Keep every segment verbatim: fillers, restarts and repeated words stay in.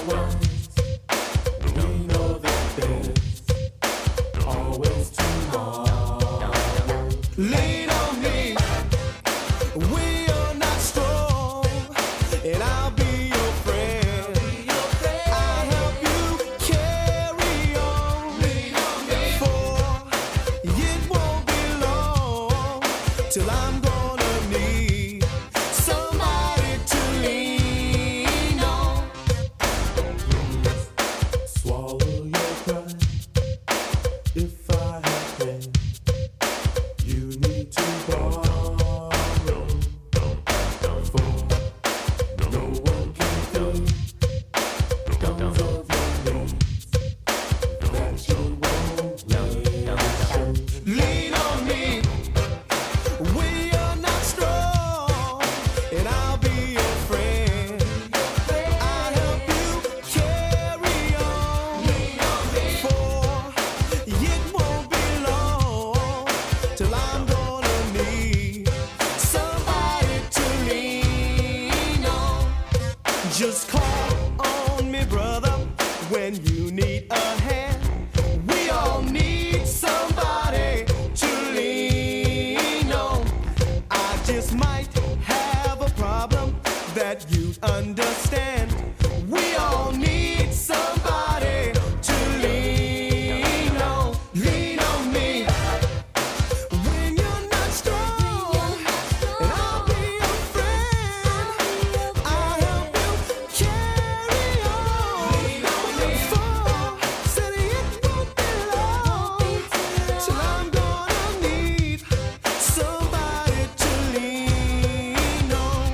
Just call on me, brother, when you need a hand. We all need somebody to lean on. I just might have a problem that you'd understand. We all need somebody to lean on. Lean on me when you're not strong, and I'll be your friend. I'll help you carry on. Lean on me. For said it won't be long till I'm gonna need somebody to lean on.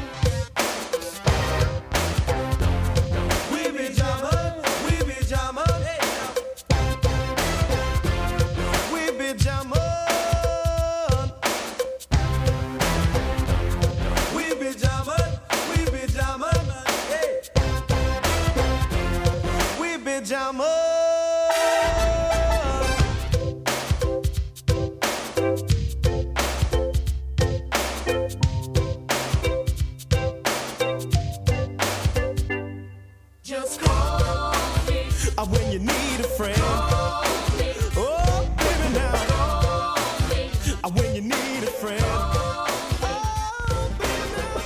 We be jamming, we be jamming, we be jamming, we be jamming, we be jamming, hey. We be jamming. Just call me uh, when you need a friend. Call me. Oh, baby, now. Call me. Uh, when you need a friend. Oh, baby,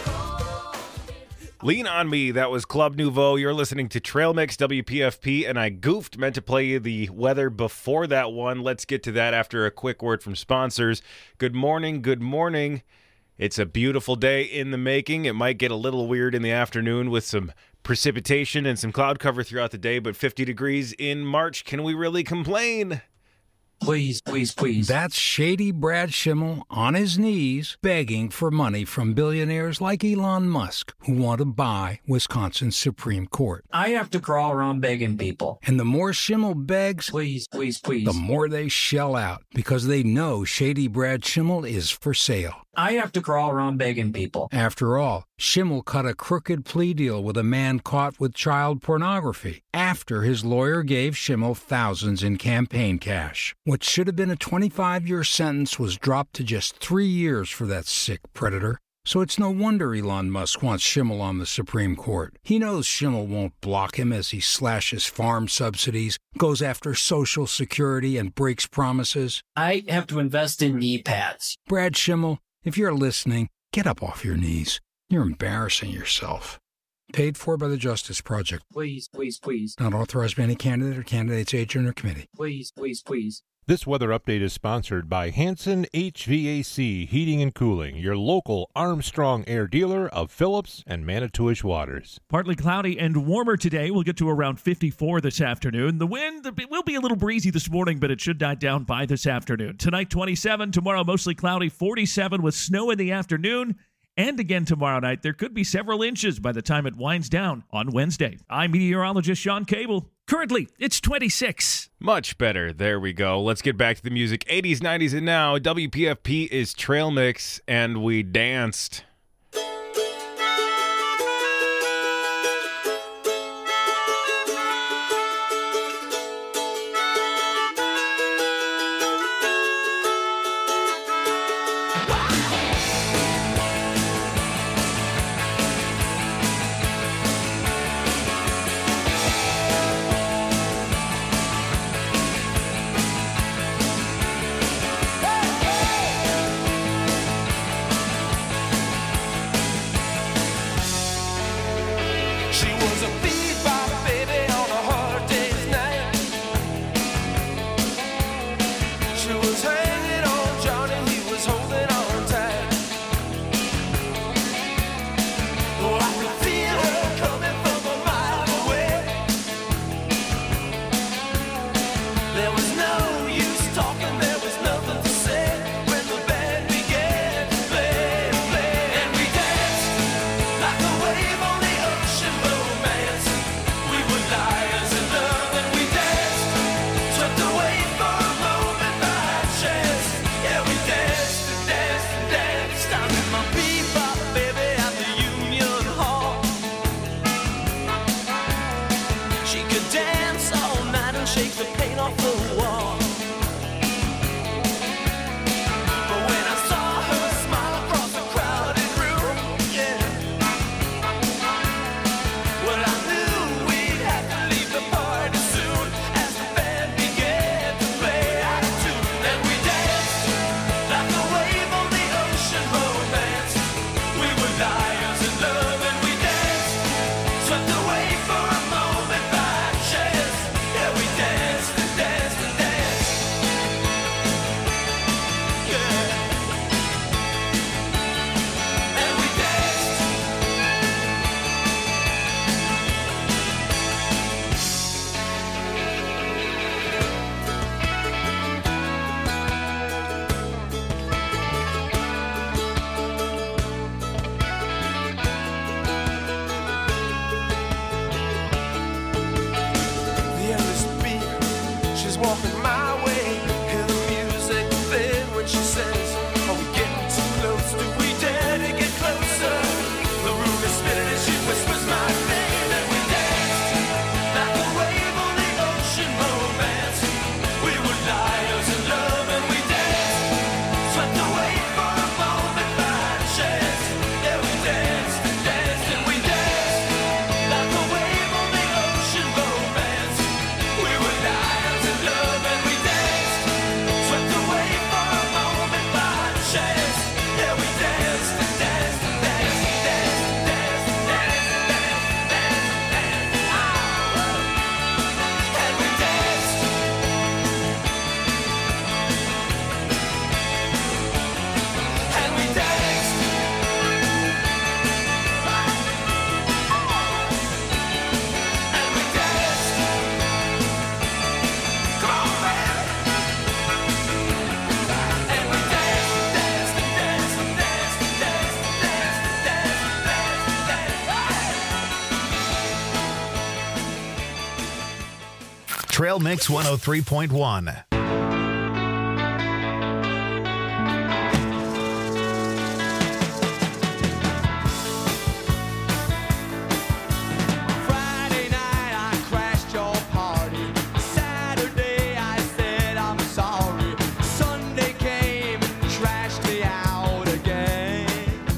now. Lean on Me, that was Club Nouveau. You're listening to Trail Mix W P F P, and I goofed, meant to play you the weather before that one. Let's get to that after a quick word from sponsors. Good morning, good morning. It's a beautiful day in the making. It might get a little weird in the afternoon with some precipitation and some cloud cover throughout the day, but fifty degrees in March. Can we really complain? Please, please, please. That's Shady Brad Schimmel on his knees begging for money from billionaires like Elon Musk who want to buy Wisconsin's Supreme Court. I have to crawl around begging people. And the more Schimmel begs, Please, please, please. the more they shell out because they know Shady Brad Schimmel is for sale. I have to crawl around begging people. After all, Schimmel cut a crooked plea deal with a man caught with child pornography after his lawyer gave Schimmel thousands in campaign cash. What should have been a twenty-five-year sentence was dropped to just three years for that sick predator. So it's no wonder Elon Musk wants Schimmel on the Supreme Court. He knows Schimmel won't block him as he slashes farm subsidies, goes after Social Security, and breaks promises. I have to invest in knee pads. Brad Schimmel, if you're listening, get up off your knees. You're embarrassing yourself. Paid for by the Justice Project. Please, please, please. Not authorized by any candidate or candidate's agent or committee. Please, please, please. This weather update is sponsored by Hanson H V A C Heating and Cooling, your local Armstrong Air dealer of Phillips and Manitowish Waters. Partly cloudy and warmer today. We'll get to around fifty-four this afternoon. The wind it will be a little breezy this morning, but it should die down by this afternoon. Tonight, twenty-seven. Tomorrow, mostly cloudy, forty-seven with snow in the afternoon. And again tomorrow night, there could be several inches by the time it winds down on Wednesday. I'm meteorologist Sean Cable. Currently, it's twenty-six. Much better. There we go. Let's get back to the music. eighties, nineties, and now. W P F P is Trail Mix, and we danced. Trail Mix one oh three point one. Friday night I crashed your party. Saturday I said I'm sorry. Sunday came and trashed me out again.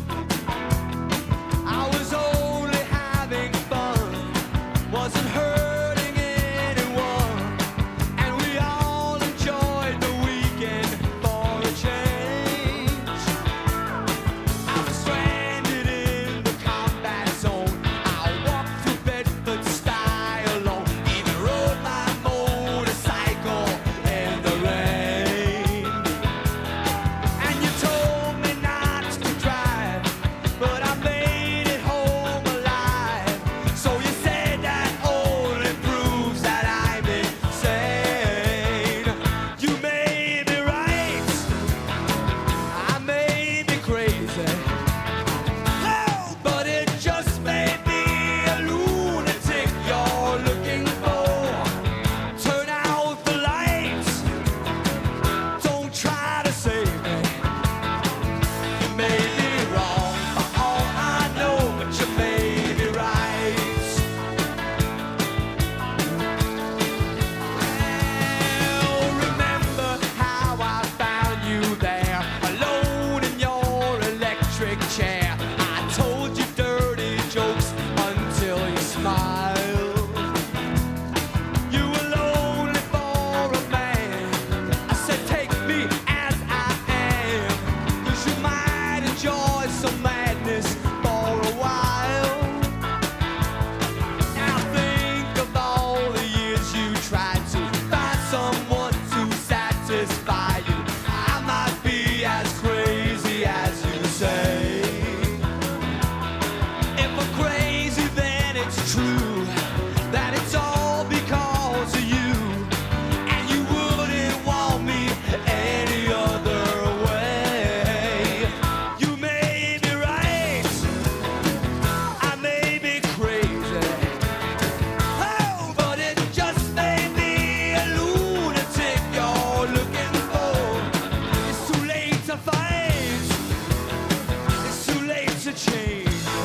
I was only having fun, wasn't hurting anyone, and we all enjoyed the weekend for a change. I was stranded in the combat zone. I walked through Bedford style alone, even rode my motorcycle in the rain. And you told me not to drive, but I made it home alive. So you said that only proves that I'm insane. You may be right, I may be crazy. Oh, but it just may be a lunatic you're looking for. Turn out the lights, don't try to save me. You may be wrong for all I know, but you may be right. Well, remember how I found you there, alone in your electric chair. I told you dirty jokes until you smiled. You were lonely for a man. I said, take me as I am, 'cause you might enjoy some madness for a while. Now think of all the years you tried to find someone to satisfy you. I might be as crazy as you say. If I'm crazy, then it's true that it's all because of you, and you wouldn't want me any other way. You may be right, I may be crazy. Oh, but it just may be a lunatic you're looking for. It's too late to fight, it's too late to change.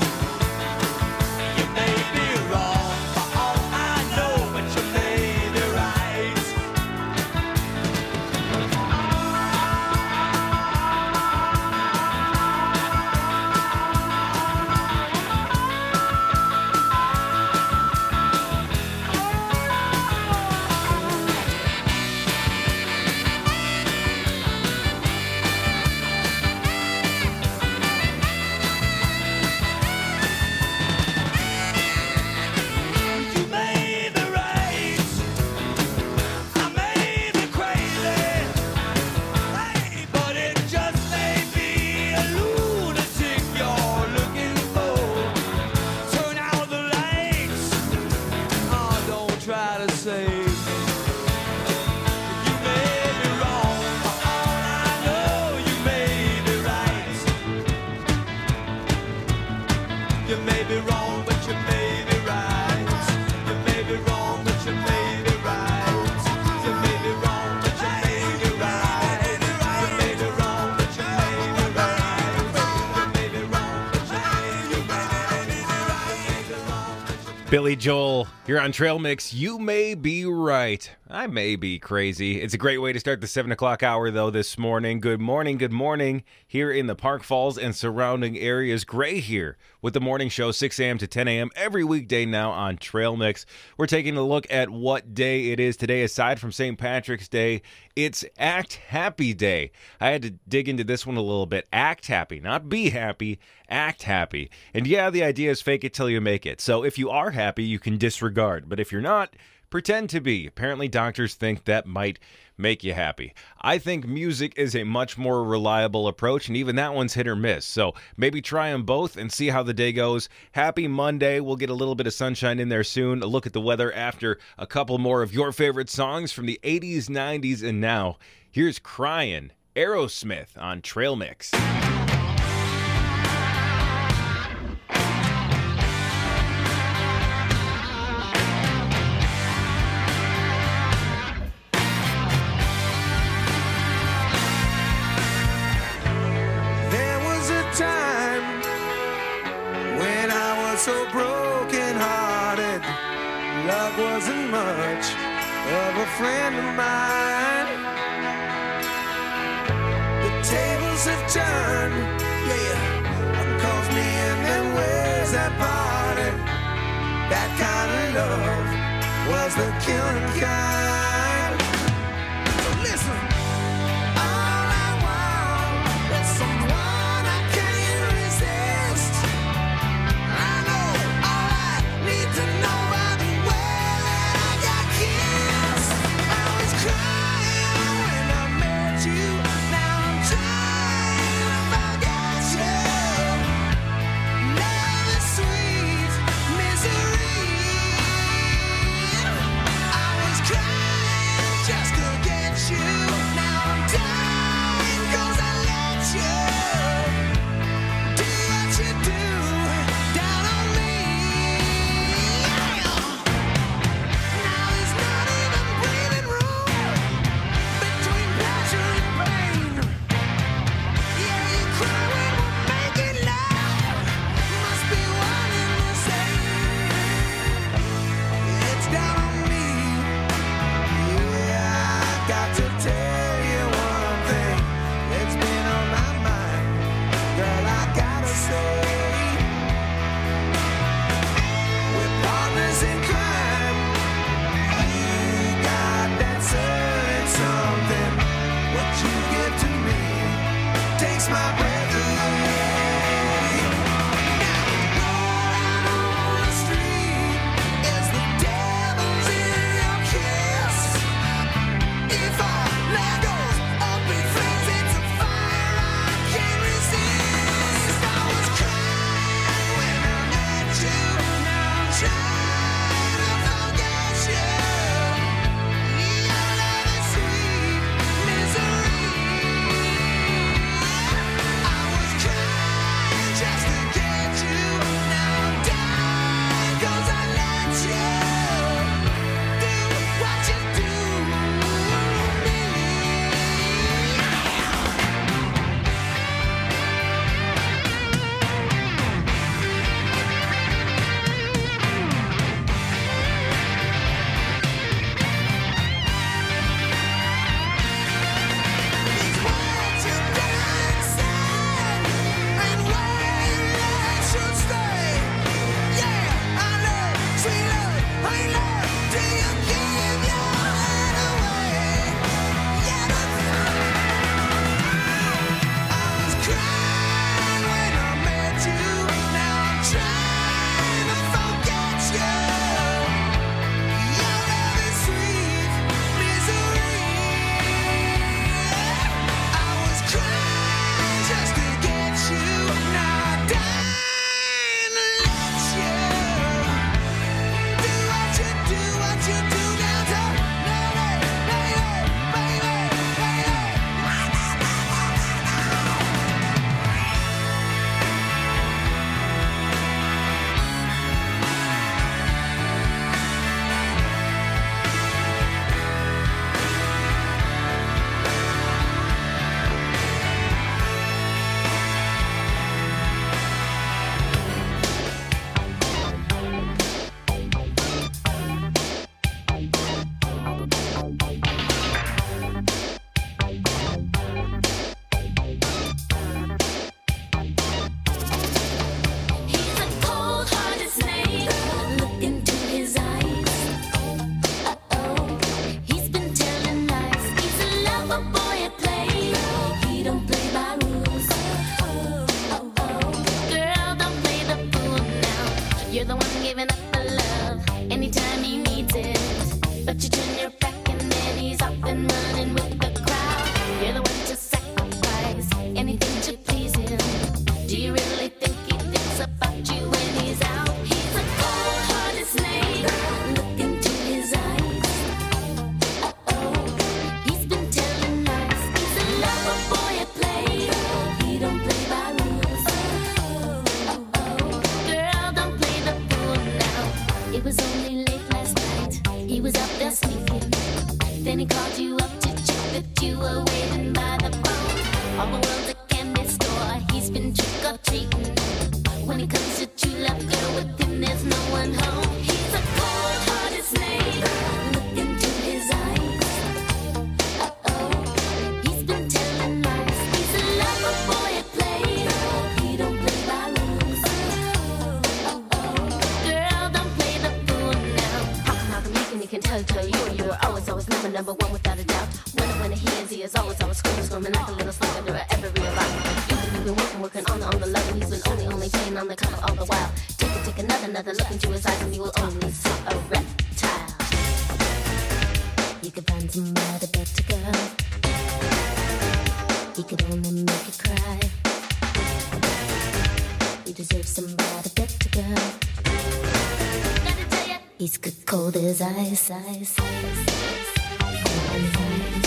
You may be wrong for all I know, but you may be right. You may be right, I may be crazy. Hey, but it just may be a lunatic you're looking for. Turn out the lights, oh, don't try to save me. You may be wrong for all I know, you may be right. You may be wrong, but you may be right. You may be wrong, but you may be right. You may be wrong, but you may be right. You may be wrong, but you may be right. You may be wrong, but you may be right. Billy Joel, you're on Trail Mix. You may be right. I may be crazy. It's a great way to start the seven o'clock hour, though, this morning. Good morning, good morning. Here in the Park Falls and surrounding areas, Gray here with the morning show, six a.m. to ten a.m. every weekday now on Trail Mix. We're taking a look at what day it is today. Aside from Saint Patrick's Day, it's Act Happy Day. I had to dig into this one a little bit. Act happy, not be happy, act happy. And yeah, the idea is fake it till you make it. So if you are happy, you can disregard. But if you're not, pretend to be. Apparently, doctors think that might make you happy. I think music is a much more reliable approach, and even that one's hit or miss. So maybe try them both and see how the day goes. Happy Monday. We'll get a little bit of sunshine in there soon. A look at the weather after a couple more of your favorite songs from the eighties, nineties, and now. Here's Crying, Aerosmith on Trail Mix. Doug wasn't much of a friend of mine. The tables have turned, yeah. One calls me and then where's that party? That kind of love was the killing kind. So listen, all I want is someone I can't resist. I know all I need to know by the way that I got kissed. I was crying when I met you. Now I'm trying to forget you. Love is sweet misery. I was crying just to get you. Now I'm dying 'cause I let you do what you do down on me. Now there's not even breathing room between pleasure and pain. Yeah, you cry when we're making love. Must be one and the same. It's down on me. Yeah, I got to tell you one thing that's been on my mind. Girl, I gotta say, we're partners in crime. You got that certain something. What you give to me takes my breath away. Now going on the street is the devil's in your kiss. If I let go of big friends, it's a fire I can't resist. I was crying when I met you. Now I'm trying to forget you. Your love is sweet misery. I was crying just to get you. Now I'm dying 'cause I let you do what you do to me. These words you done said and where your love should stay. Yeah, I love, sweet love, honey love. Do you give your heart away? Yeah, but I was crying when I met you. Now I'm trying to forget you. Your love is sweet misery. I was crying just to get you. Now I'm dying to let you do what you do, what you do down to baby, baby, baby, He's a cold-hearted snake. Look into his eyes. Uh-oh, he's been telling lies. He's a lover boy at play. He don't play by rules. Oh-oh, girl, don't play the fool now. You're the one giving up the love anytime he needs it. But you turn your back and then he's off and running with the crowd. You're the one to sacrifice anything to please him. Do you really think he thinks about you when he's out? He's a cold-hearted snake. Look into his eyes. Uh-oh, he's been telling lies. He's a lover boy at play. He don't play by rules. Oh-oh, girl, don't play the fool now. It was only late last night. He was out there sneaking. Then he called you up to check that you were waiting by the phone. All the world's a candy store. He's been trick or treating. When it comes to true love, girl, with him there's no one home. He's a cold-hearted tell you, tell you, you were always, always number, number one without a doubt. When I went he is, he is always, always screaming, screaming like a little slug under every realize. Even you've been working, working on the, on the love, and he's been only, only playing on the cover all the while. Take a, take another, another look into his eyes, and you will only see a reptile. You could find somebody better, girl. He could only make you cry. You deserve somebody better, girl. Gotta tell ya, he's good cold as ice, ice, ice, ice, ice.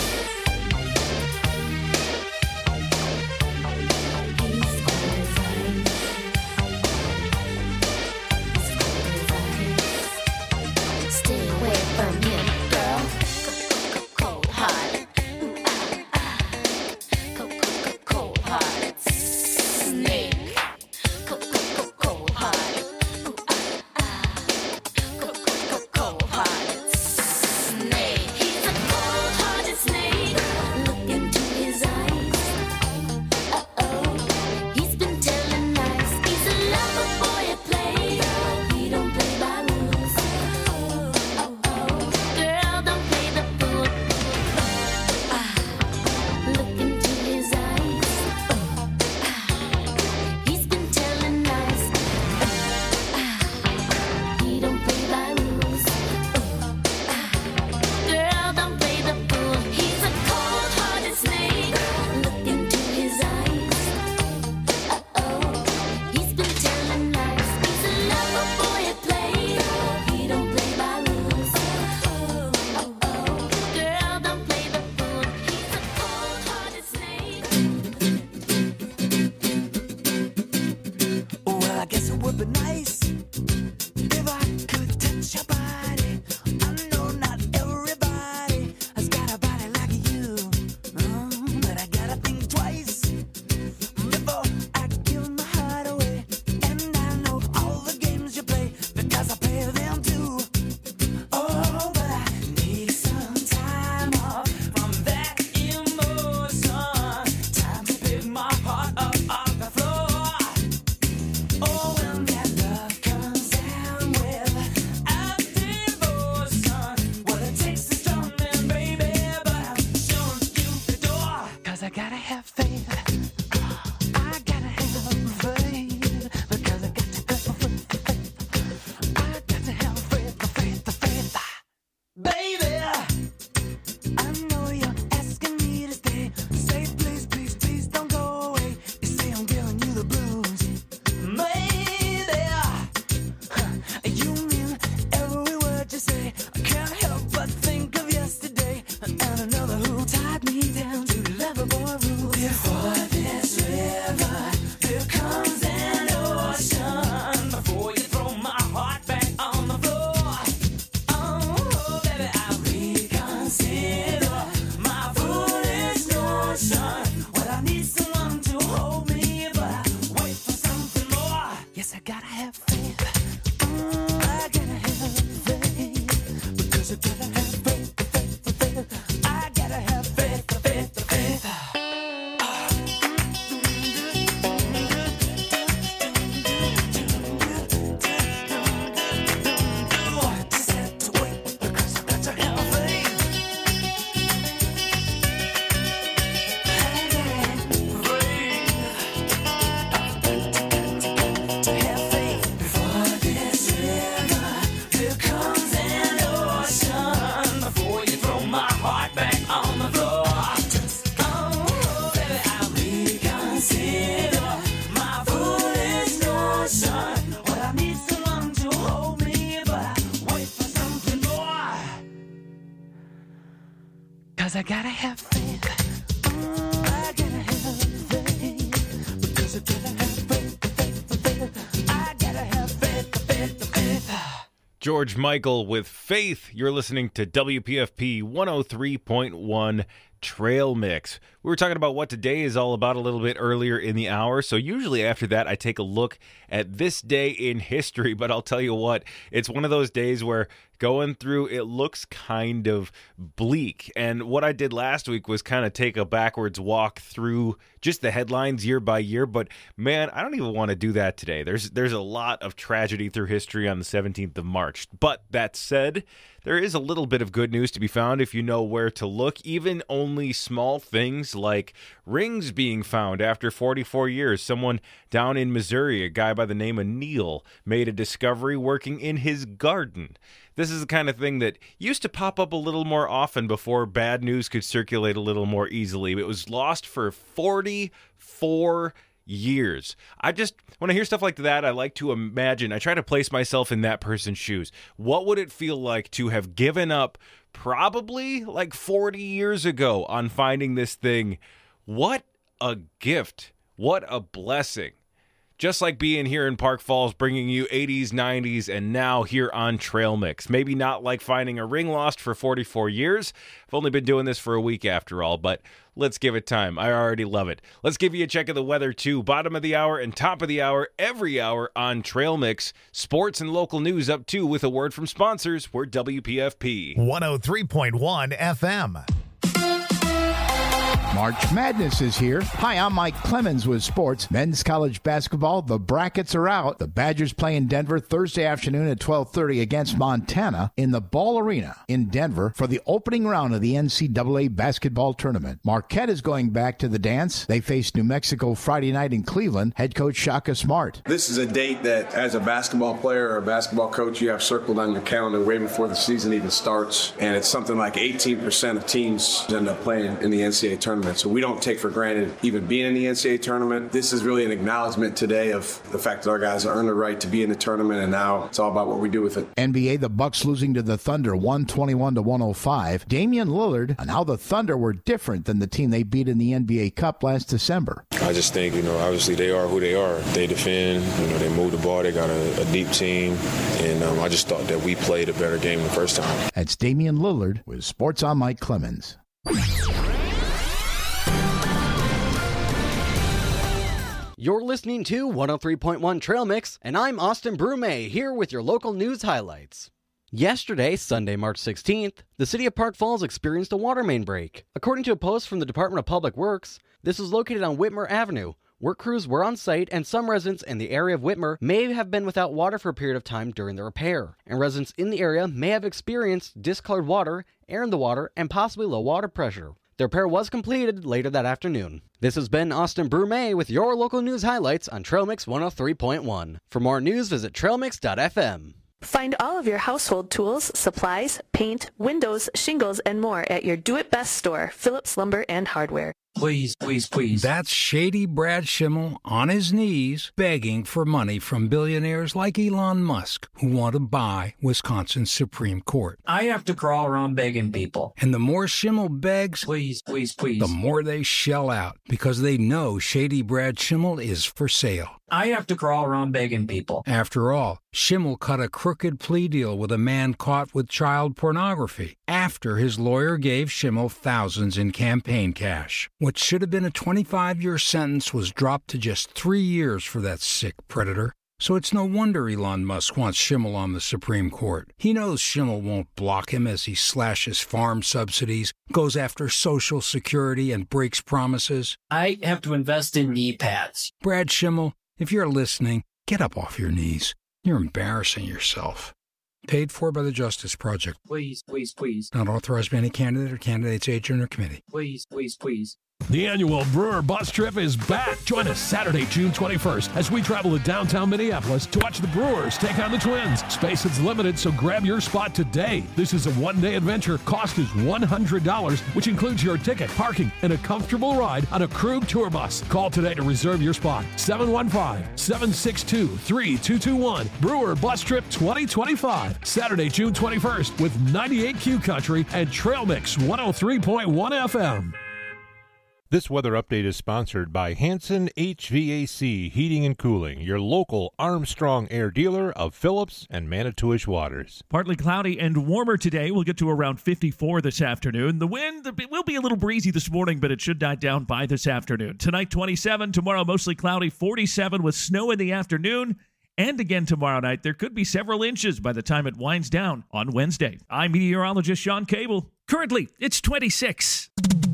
Stay away from him, girl. Cold hearted, cold hearted snake. Cold hearted, cold hearted snake. He's a cold hearted snake. Look into his eyes. Uh oh, he's been telling lies. He's a lover boy at play. He don't play by rules. Oh oh, girl, don't play the fool. Ah, look into his eyes. Ah, he's been telling lies. Ah, he don't play by rules. Ah, girl, don't play the fool. He's a cold-hearted snake. Look into his eyes. Uh oh, he's been telling lies. He's a lover boy at play. He don't play by rules. Oh oh, girl, don't play the fool. He's a cold-hearted snake. Well, I guess it would be nice if I could touch your body. I know not everybody has got a body like you, mm, but I gotta think twice before I give my heart away. And I know all the games you play because I play them too. Oh, but I need some time off from that emotion. Time to pick my heart up off the floor. Oh, when that love comes down without devotion, well, it takes a strong man, baby, but I'm showing you the door. 'Cause I gotta have faith. I gotta have faith. Because I got to go for faith. I got to have faith, the faith, the faith. Baby, I know you're asking me to stay. Say please, please, please don't go away. You say I'm giving you the blues. Maybe you mean every word you say. I can't help but think of yesterday and another who tied me down to lover boy rules. Before this river, there comes an ocean. Before you throw my heart back on the floor. Oh, baby, I reconsider my foolish notion. Well, I need someone to hold me, but I wait for something more. Yes, I gotta have faith. Mm, I gotta have faith. Because I gotta have faith, the faith, the faith. I gotta have faith, the faith, the faith. Just have to wait because I got to have faith. To have faith before this river, there comes an ocean. Before you throw my heart back on the floor. Just oh, baby, I reconsider my foolish notion. Well, I need someone to hold me, but I wait for something more. 'Cause I gotta have faith. Mm, I gotta have faith. Because I gotta have faith, the faith, the faith. I gotta have faith, the faith, the faith. George Michael with Faith. You're listening to W P F P one oh three point one Trail Mix. We were talking about what today is all about a little bit earlier in the hour, so usually after that I take a look at this day in history, but I'll tell you what, it's one of those days where going through it looks kind of bleak, and what I did last week was kind of take a backwards walk through just the headlines year by year, but man, I don't even want to do that today. There's there's a lot of tragedy through history on the seventeenth of March, but that said, there is a little bit of good news to be found if you know where to look. Even only small things like rings being found after forty-four years. Someone down in Missouri, a guy by the name of Neil, made a discovery working in his garden. This is the kind of thing that used to pop up a little more often before bad news could circulate a little more easily. It was lost for forty-four years. I just, when I hear stuff like that, I like to imagine, I try to place myself in that person's shoes. What would it feel like to have given up probably like forty years ago on finding this thing? What a gift. What a blessing. Just like being here in Park Falls, bringing you eighties, nineties, and now here on Trail Mix. Maybe not like finding a ring lost for forty-four years. I've only been doing this for a week after all, but let's give it time. I already love it. Let's give you a check of the weather, too. Bottom of the hour and top of the hour, every hour on Trail Mix. Sports and local news up, too, with a word from sponsors. We're W P F P. one oh three point one F M. March Madness is here. Hi, I'm Mike Clemens with sports. Men's college basketball, the brackets are out. The Badgers play in Denver Thursday afternoon at twelve thirty against Montana in the Ball Arena in Denver for the opening round of the N C double A basketball tournament. Marquette is going back to the dance. They face New Mexico Friday night in Cleveland. Head coach Shaka Smart. This is a date that, as a basketball player or a basketball coach, you have circled on your calendar way before the season even starts. And it's something like eighteen percent of teams end up playing in the N C double A tournament. So we don't take for granted even being in the N C double A tournament. This is really an acknowledgement today of the fact that our guys earned the right to be in the tournament, and now it's all about what we do with it. N B A, the Bucks losing to the Thunder one twenty-one to one oh five. Damian Lillard on how the Thunder were different than the team they beat in the N B A Cup last December. I just think, you know, obviously they are who they are. They defend, you know, they move the ball, they got a, a deep team, and um, I just thought that we played a better game the first time. That's Damian Lillard with Sports on Mike Clemens. You're listening to one oh three point one Trail Mix, and I'm Austin Brume, here with your local news highlights. Yesterday, Sunday, March sixteenth, the city of Park Falls experienced a water main break. According to a post from the Department of Public Works, this was located on Whitmer Avenue. Work crews were on site, and some residents in the area of Whitmer may have been without water for a period of time during the repair. And residents in the area may have experienced discolored water, air in the water, and possibly low water pressure. The repair was completed later that afternoon. This has been Austin Brume with your local news highlights on Trail Mix one oh three point one. For more news, visit trail mix dot f m. Find all of your household tools, supplies, paint, windows, shingles, and more at your do-it-best store, Phillips Lumber and Hardware. Please, please, please. That's Shady Brad Schimmel on his knees begging for money from billionaires like Elon Musk who want to buy Wisconsin's Supreme Court. I have to crawl around begging people. And the more Schimmel begs, please, please, please, the more they shell out because they know Shady Brad Schimmel is for sale. I have to crawl around begging people. After all, Schimmel cut a crooked plea deal with a man caught with child pornography after his lawyer gave Schimmel thousands in campaign cash. What should have been a twenty-five year sentence was dropped to just three years for that sick predator. So it's no wonder Elon Musk wants Schimmel on the Supreme Court. He knows Schimmel won't block him as he slashes farm subsidies, goes after Social Security, and breaks promises. I have to invest in knee pads. Brad Schimmel, if you're listening, get up off your knees. You're embarrassing yourself. Paid for by the Justice Project. Please, please, please. Not authorized by any candidate or candidate's agent or committee. Please, please, please. The annual Brewer Bus Trip is back. Join us Saturday, June twenty-first, as we travel to downtown Minneapolis to watch the Brewers take on the Twins. Space is limited, so grab your spot today. This is a one-day adventure. Cost is one hundred dollars, which includes your ticket, parking, and a comfortable ride on a Krug tour bus. Call today to reserve your spot. seven one five, seven six two, three two two one. Brewer Bus Trip twenty twenty-five. Saturday, June twenty-first, with ninety-eight Q Country and Trail Mix one oh three point one F M. This weather update is sponsored by Hanson H V A C Heating and Cooling, your local Armstrong Air dealer of Phillips and Manitowish waters. Partly cloudy and warmer today. We'll get to around fifty-four this afternoon. The wind it will be a little breezy this morning, but it should die down by this afternoon. Tonight, twenty-seven. Tomorrow, mostly cloudy, forty-seven with snow in the afternoon. And again tomorrow night, there could be several inches by the time it winds down on Wednesday. I'm meteorologist Sean Cable. Currently, it's twenty-six.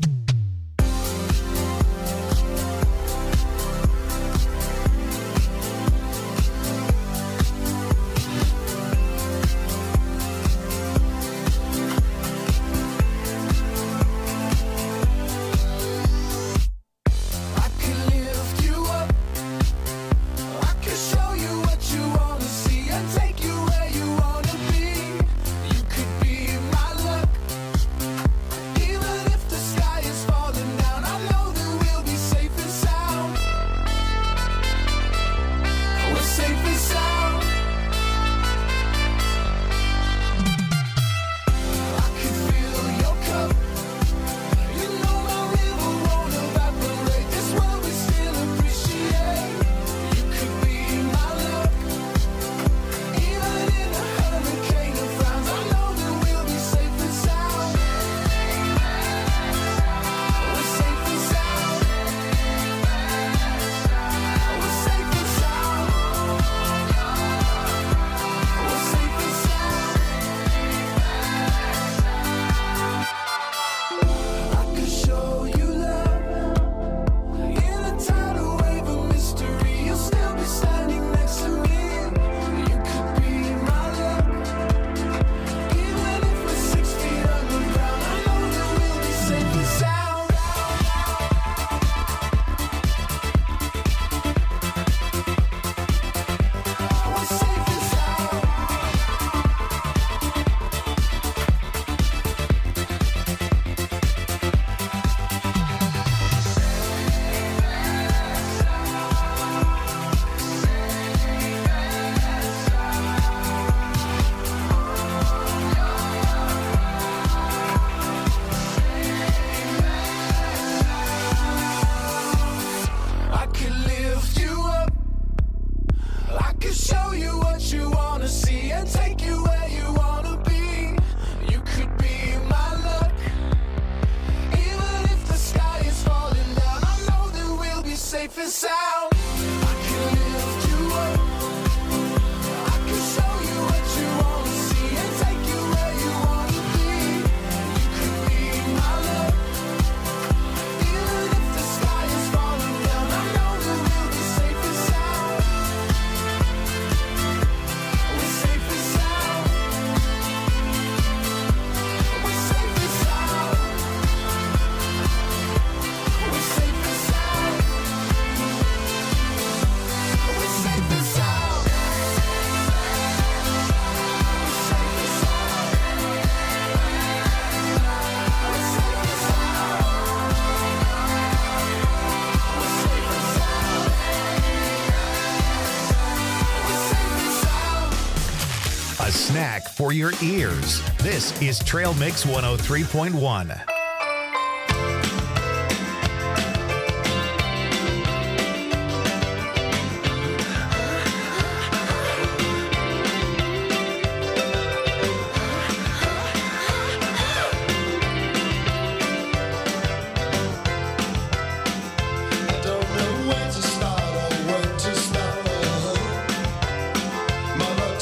Snack for your ears. This is Trail Mix one oh three point one.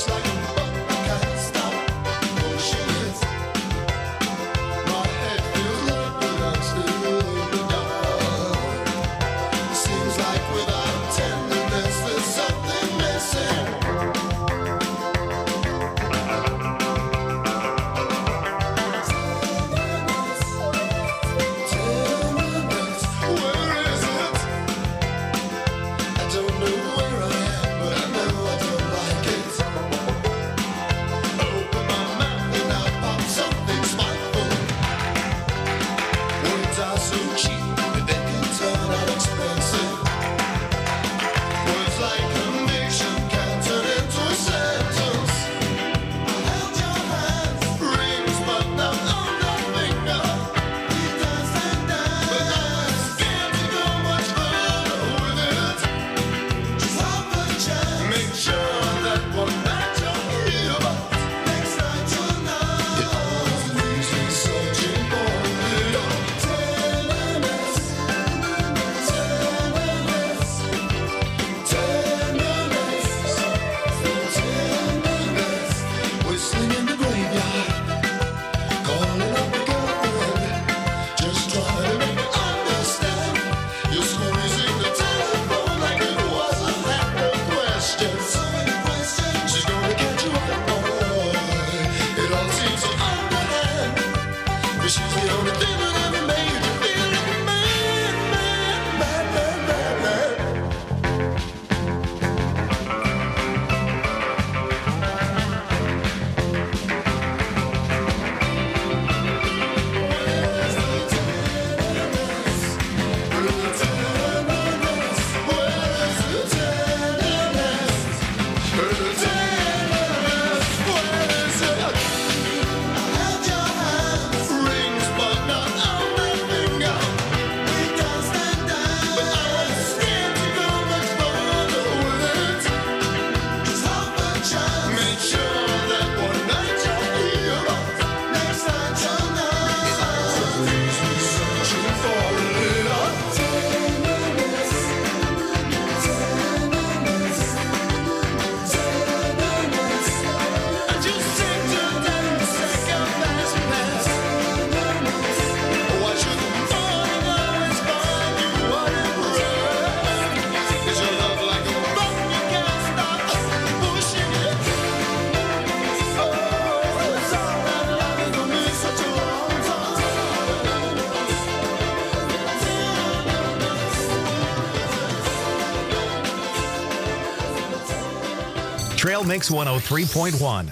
My head feels Trail Mix one oh three point one.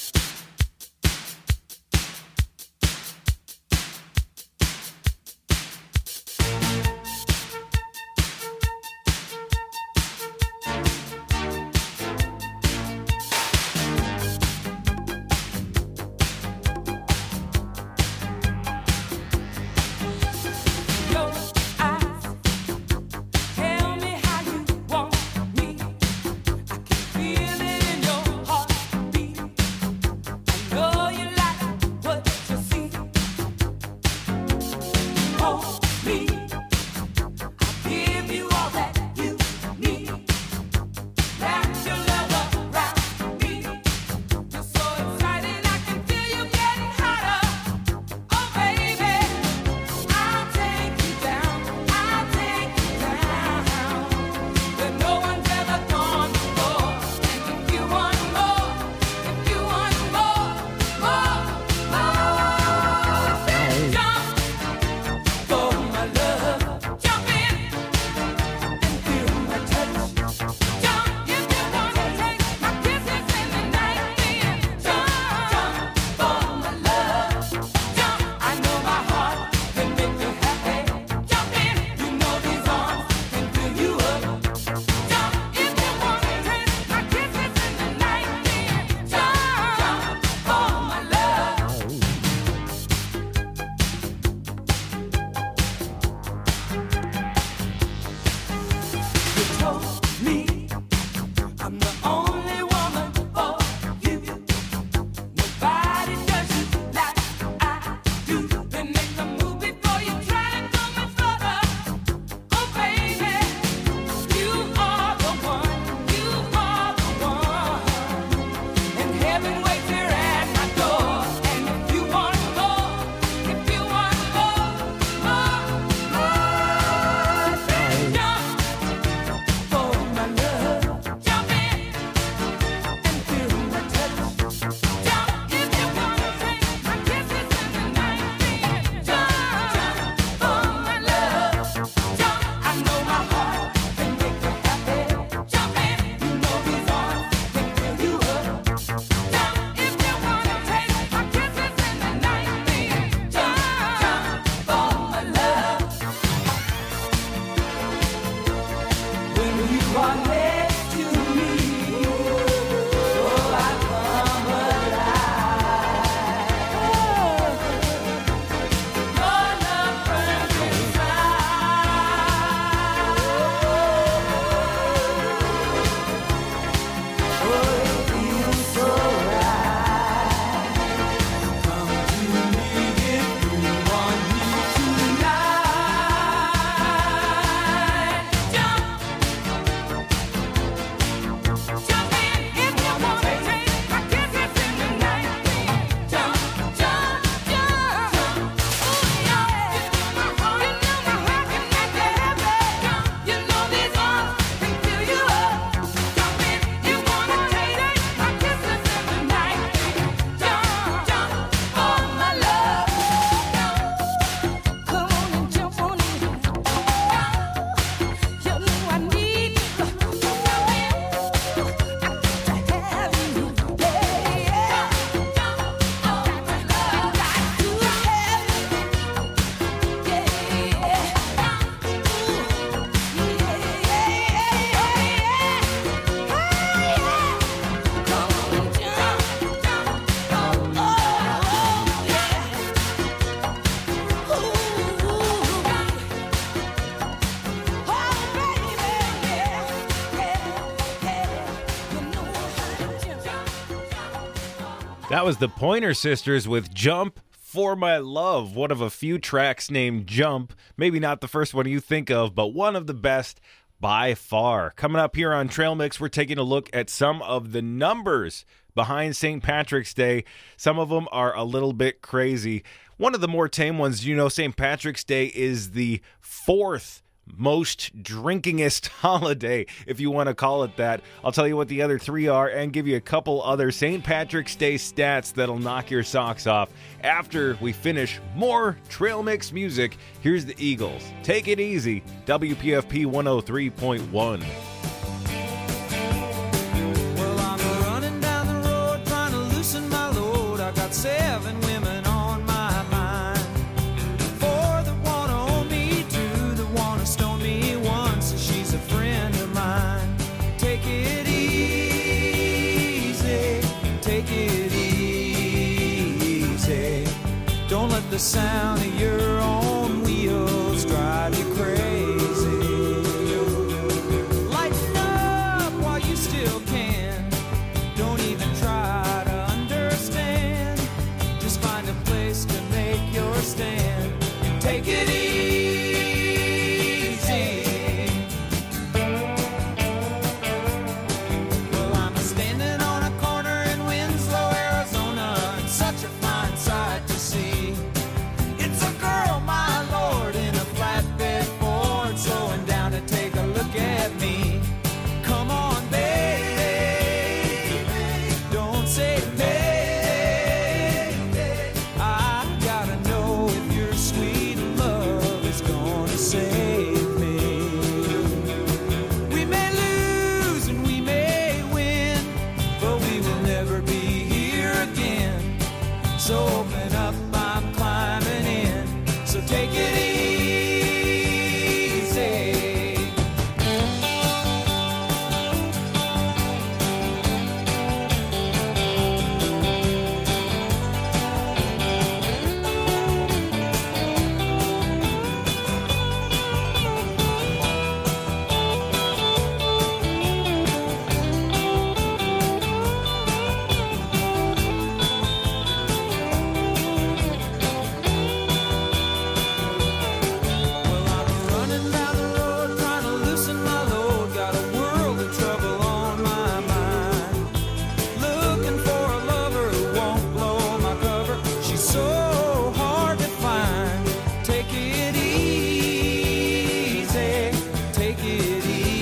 That was the Pointer Sisters with Jump for My Love, one of a few tracks named Jump. Maybe not the first one you think of, but one of the best by far. Coming up here on Trail Mix, we're taking a look at some of the numbers behind Saint Patrick's Day. Some of them are a little bit crazy. One of the more tame ones, you know, Saint Patrick's Day is the fourth most drinkingest holiday, if you want to call it that. I'll tell you what the other three are and give you a couple other Saint Patrick's Day stats that'll knock your socks off after we finish more Trail Mix music. Here's the Eagles. Take it easy. W P F P one oh three point one. Well, I'm let the sound of your own wheels drive you crazy. Lighten up while you still can. Don't even try to understand. Just find a place to make your stand and take it easy. Well, I'm standing on a corner in Winslow, Arizona, and such a fine sight to see. It's a girl, my lord, in a flatbed Ford, slowing down to take a look at me. Come on, baby, don't say maybe. I gotta know if your sweet love is gonna save me. We may lose and we may win, but we will never be here again. So open up, I'm climbing in. So take it easy. Well, I'm running down the road trying to loosen my load. Got a world of trouble on my mind. Looking for a lover who won't blow my cover. She's so hard to find. Take it easy. Take it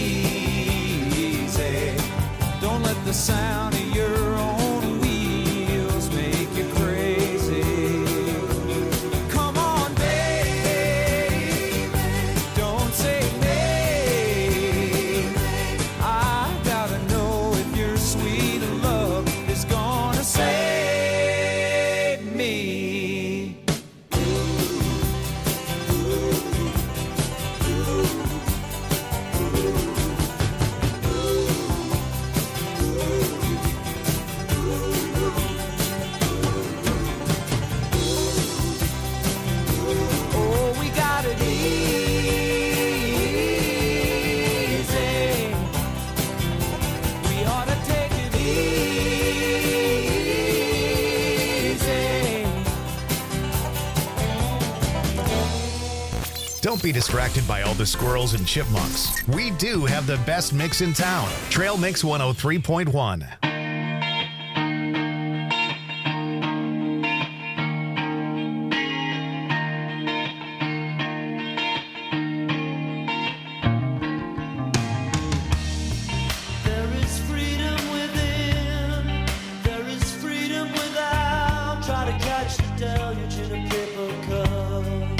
easy. Don't let the sound of your own wheels make you crazy. Come on, baby, don't say maybe. I gotta know if your sweet love is gonna save me. Oh, we got it easy. We ought to take it easy. Don't be distracted by all the squirrels and chipmunks. We do have the best mix in town. Trail Mix one oh three point one. There is freedom within, there is freedom without. Try to catch the deluge in a paper cup.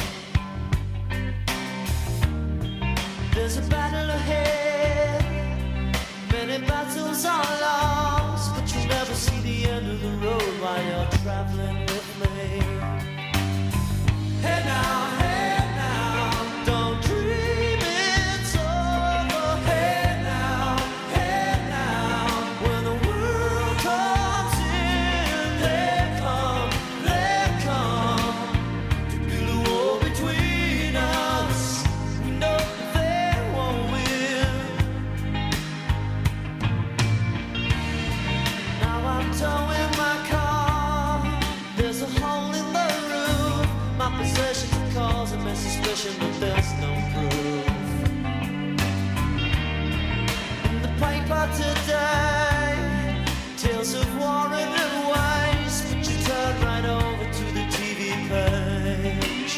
There's a battle ahead, many battles are lost, but you never see the end of the road while you're traveling with me. Hey now, hey now, don't dream it's over. Hey now, hey now, when the world comes in, they come, they come to build a wall between us. We know they won't win. Now I'm towing my car. There's a hole in the roof. My possessions are causing me suspicion, but there's no proof. In the paper today, tales of war and waste, but you turn right over to the T V page.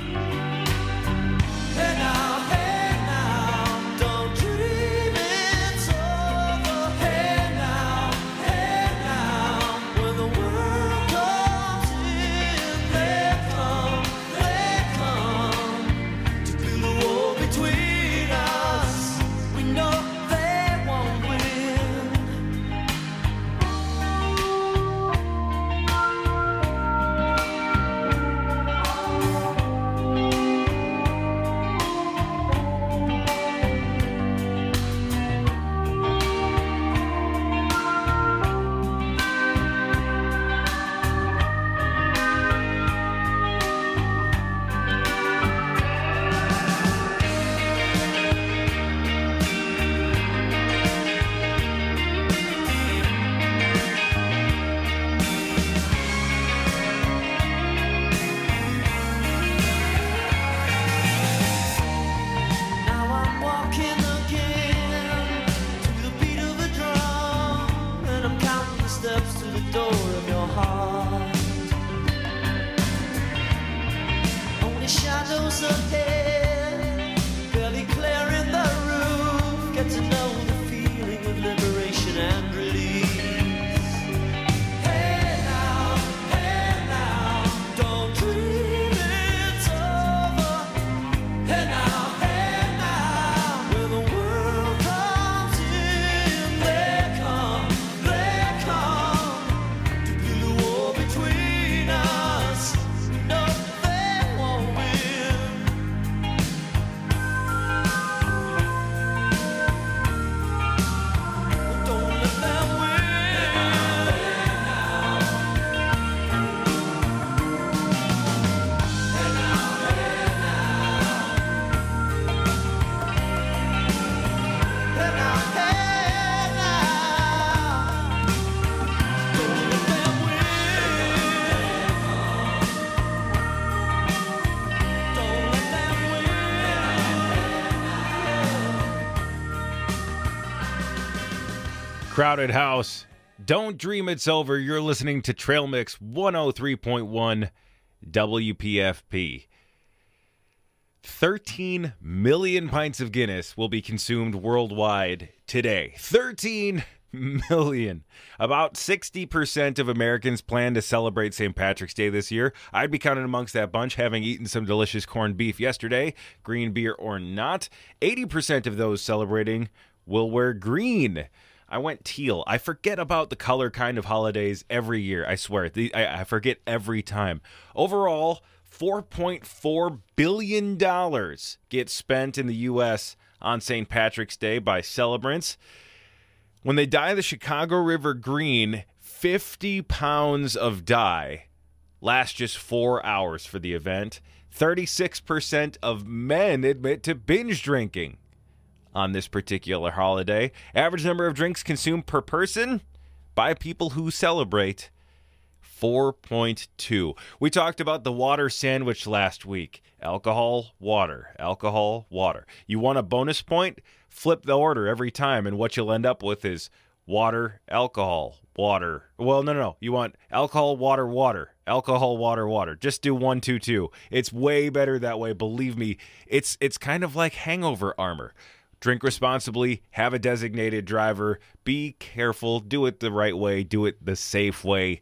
Hey now, hey now, don't dream it's over. Hey now, hey now, when the world comes in, they come, they come to build a wall between us. We know they won't win. ahead, barely clearing the roof. Get to know the feeling of liberation and release. Hey now, hey now, don't dream it's over. Hey now, hey now, when the world comes in, they come, they come to build a wall between us. No, they won't win. Don't let them Crowded House, Don't Dream It's Over. You're listening to Trail Mix one oh three point one W P F P. thirteen million pints of Guinness will be consumed worldwide today. thirteen million. About sixty percent of Americans plan to celebrate Saint Patrick's Day this year. I'd be counted amongst that bunch, having eaten some delicious corned beef yesterday, green beer or not. eighty percent of those celebrating will wear green. I went teal. I forget about the color kind of holidays every year. I swear. The, I, I forget every time. Overall, four point four billion dollars gets spent in the U S on Saint Patrick's Day by celebrants. When they dye the Chicago River green, fifty pounds of dye lasts just four hours for the event. thirty-six percent of men admit to binge drinking on this particular holiday. Average number of drinks consumed per person by people who celebrate, four point two. We talked about the water sandwich last week. Alcohol, water, alcohol, water. You want a bonus point? Flip the order every time, and what you'll end up with is water, alcohol, water. Well, no, no, no. You want alcohol, water, water, alcohol, water, water. Just do one, two, two. It's way better that way. Believe me, it's it's kind of like hangover armor. Drink responsibly, have a designated driver, be careful, do it the right way, do it the safe way.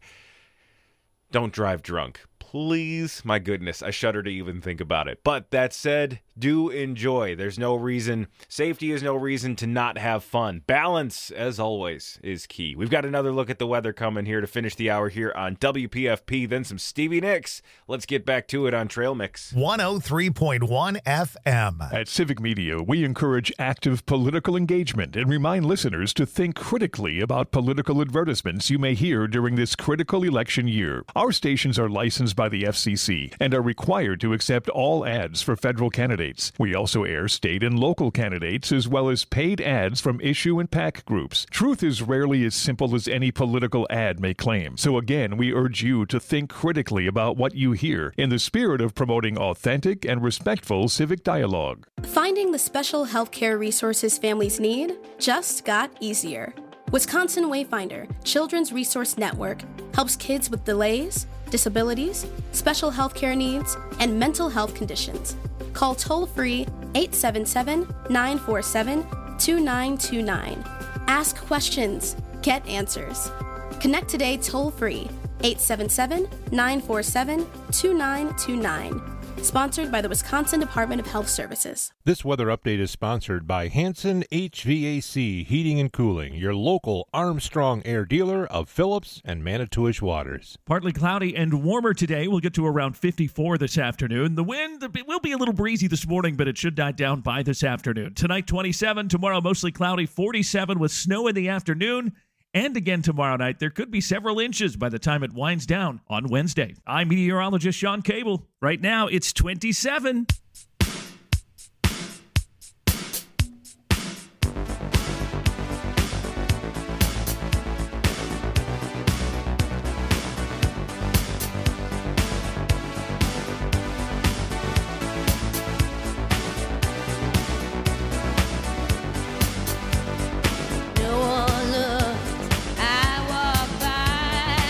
Don't drive drunk. Please, my goodness, I shudder to even think about it. But that said, do enjoy. There's no reason, safety is no reason to not have fun. Balance, as always, is key. We've got another look at the weather coming here to finish the hour here on W P F P, then some Stevie Nicks. Let's get back to it on Trail Mix. one oh three point one F M. At Civic Media, we encourage active political engagement and remind listeners to think critically about political advertisements you may hear during this critical election year. Our stations are licensed by the F C C and are required to accept all ads for federal candidates. We also air state and local candidates as well as paid ads from issue and PAC groups. Truth is rarely as simple as any political ad may claim. So again, we urge you to think critically about what you hear in the spirit of promoting authentic and respectful civic dialogue. Finding the special healthcare resources families need just got easier. Wisconsin Wayfinder Children's Resource Network helps kids with delays, disabilities, special healthcare needs, and mental health conditions. Call toll-free eight seven seven, nine four seven, two nine two nine. Ask questions. Get answers. Connect today toll-free eight seven seven, nine four seven, two nine two nine. Sponsored by the Wisconsin Department of Health Services. This weather update is sponsored by Hanson H V A C Heating and Cooling, your local Armstrong Air dealer of Phillips and Manitowish waters. Partly cloudy and warmer today. We'll get to around fifty-four this afternoon. The wind it will be a little breezy this morning, but it should die down by this afternoon. Tonight, twenty-seven. Tomorrow, mostly cloudy, forty-seven with snow in the afternoon. And again tomorrow night, there could be several inches by the time it winds down on Wednesday. I'm meteorologist Sean Cable. Right now, it's twenty-seven.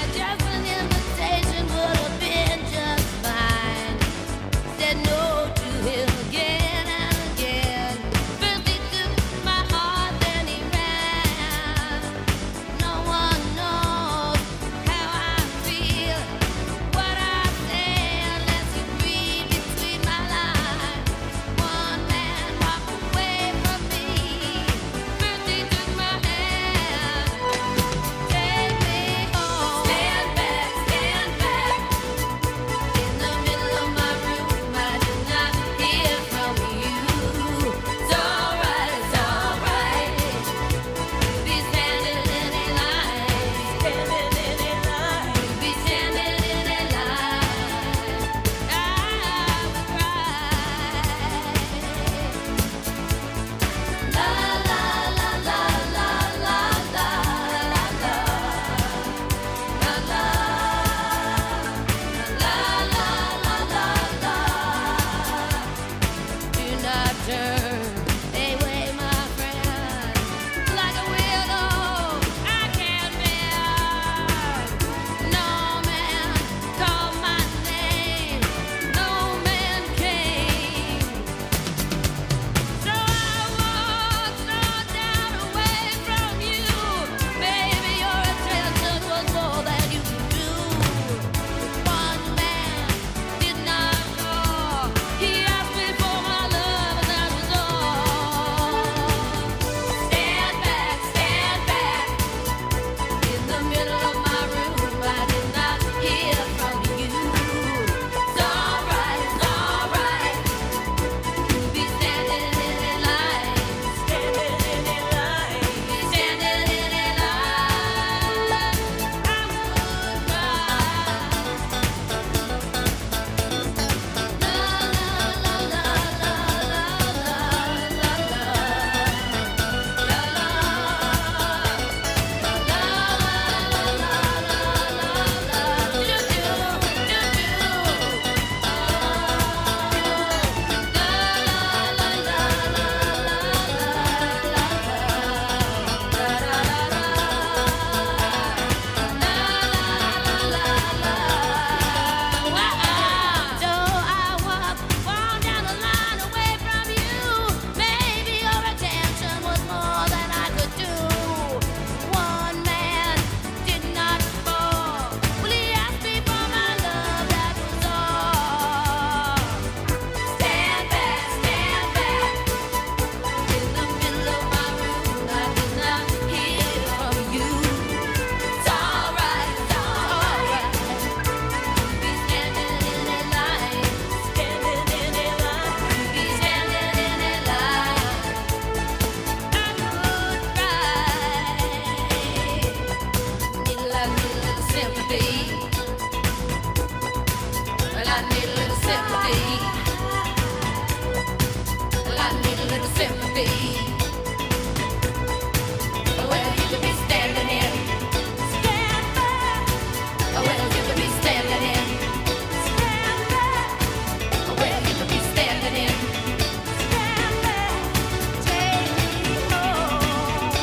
Said no to sympathy. Well, you could be standing in. Stand back. Well, you could be standing in. Stand back. Well, you could be standing in. Stand back. Take me home.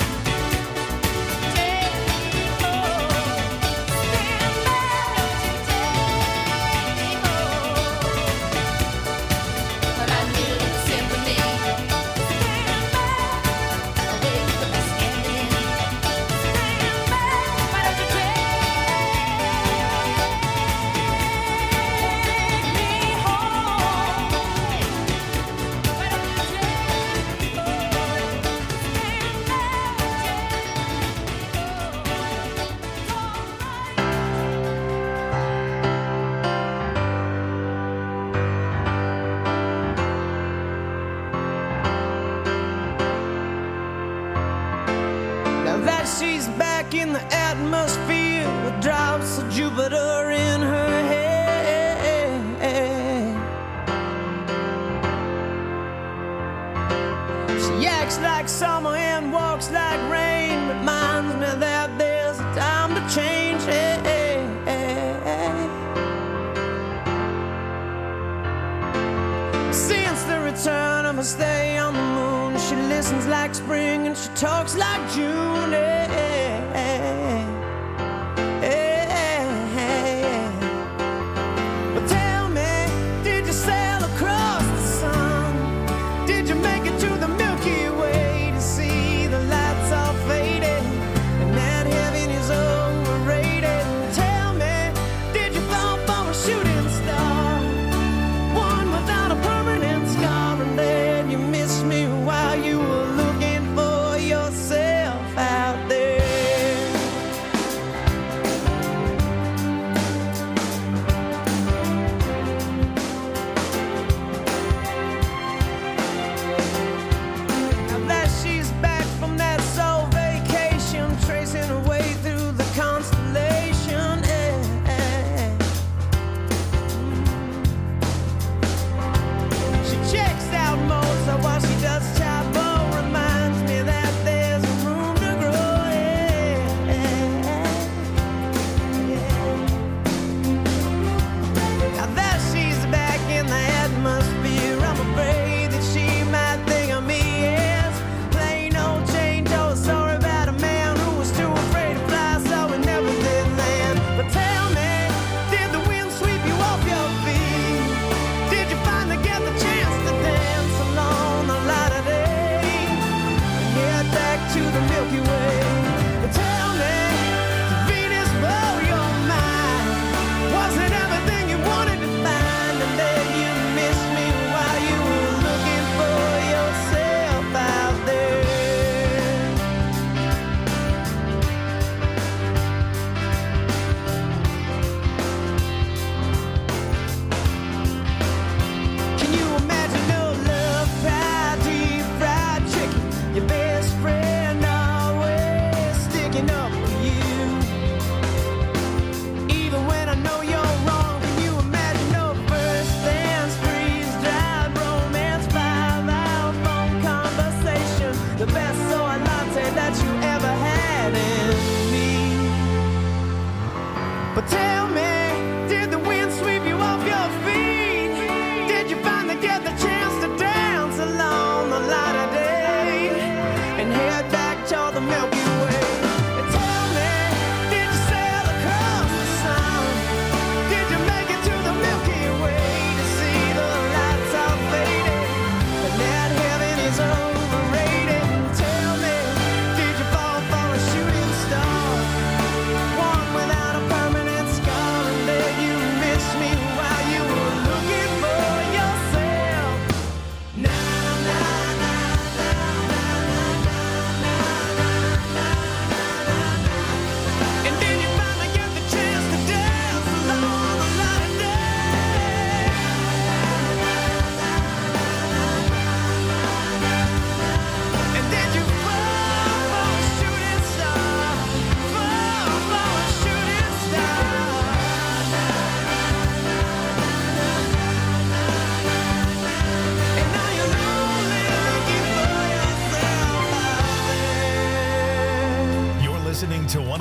Take me home. Stand back. Take me home. But I need sympathy. Stand back. Well, you could be standing in. Stand back. Why don't you take me home? Why don't you take me Now that she's back in the atmosphere with drops of Jupiter in her head. She acts like summer and walks like rain. Reminds me that there's a time to change. Since the return of her stay on the moon, she listens like spring and she talks like June. Eh, eh, eh, eh. But tell me, did you sail across the sun? Did you make it to the Milky Way to see the lights all faded and that heaven is overrated? Tell me, did you fall for a shooting star? One without a permanent scar, and then you missed me while you were looking for yourself out there.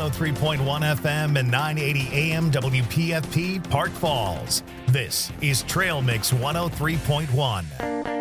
oh three point one F M and nine eighty A M W P F P Park Falls. This is Trail Mix one oh three point one.